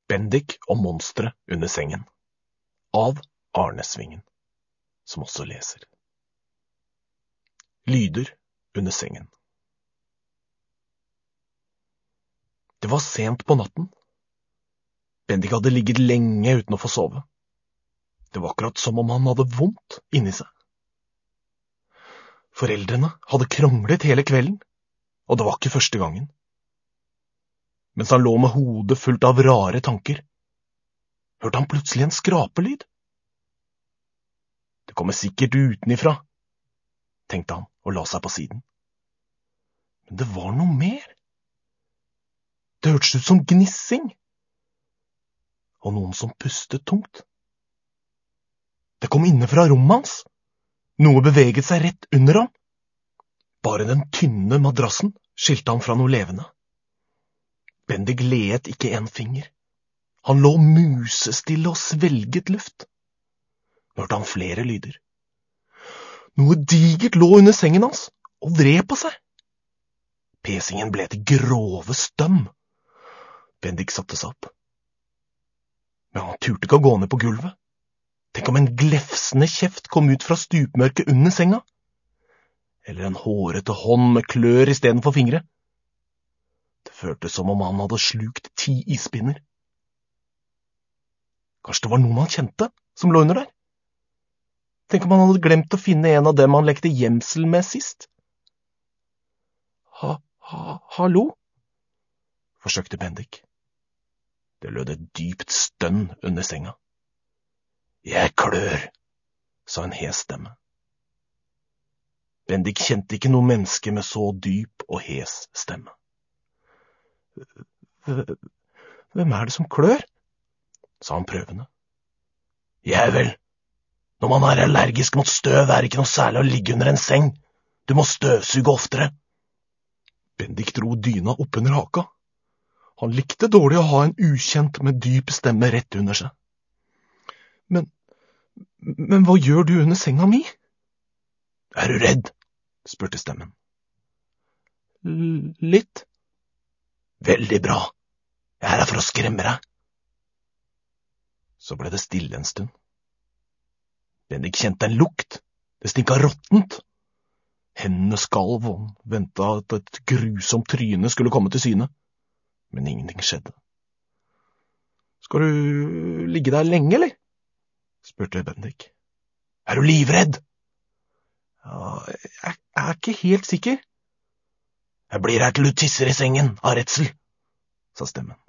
Bendik og monstret under sengen, av Arne Svingen, som også leser. Lyder under sengen. Det var sent på natten. Bendik hadde ligget lenge uten å få sove. Det var akkurat som om han hadde vondt inni seg. Foreldrene hadde kranglet hele kvelden, og det var ikke første gangen. Mens han lå med hodet fullt av rare tanker, hørte han plutselig en skrapelyd. Det kommer sikkert utenifra, tenkte han og la seg på siden. Men det var noe mer. Det hørtes ut som gnissing, og noen som pustet tungt. Det kom inne fra rommet hans. Noe beveget seg rett under ham. Bare den tynne madrassen skilte ham fra noe levende. Bendik leet ikke en finger. Han lå musestille og svelget luft. Nå hørte han flere lyder. Noe digert lå under sengen hans og vred på seg. Pesingen ble til grove støm. Bendik satte seg opp. Men han turte ikke å gå ned på gulvet. Tenk om en glefsende kjeft kom ut fra stupmørket under senga. Eller en hårete hånd med klør i stedet for fingre. Det føltes som om han hadde slukt 10 ispinner. Kanskje det var noen han kjente som lå under der? Tenk om han hadde glemt å finne en av dem han lekte gjemsel med sist. Hallo? Forsøkte Bendik. Det lød et dypt stønn under senga. Jeg klør, sa en hes stemme. Bendik kjente ikke noe menneske med så dyp og hes stemme. Hvem er det som klør? Sa han prøvende. Jeg vel. Når man er allergisk mot støv, er det ikke noe særlig å ligge under en seng. Du må støvsuge oftere. Bendik dro dyna opp under haka. Han likte dårlig å ha en ukjent med dyp stemme rett under seg. Men hva gjør du under senga mi? Er du redd? Spurte stemmen. Litt. Veldig bra. Jeg er her for å skremme deg. Så ble det stille en stund. Bendik kjente en lukt. Det stinket råttent. Hendene skalv og ventet at et grusomt tryne skulle komme til syne. Men ingenting skjedde. Skal du ligge der lenge, eller? Spurte Bendik. Er du livredd? Ja, jeg er ikke helt sikker. Jeg blir her til du tisser i sengen av redsel, sa stemmen.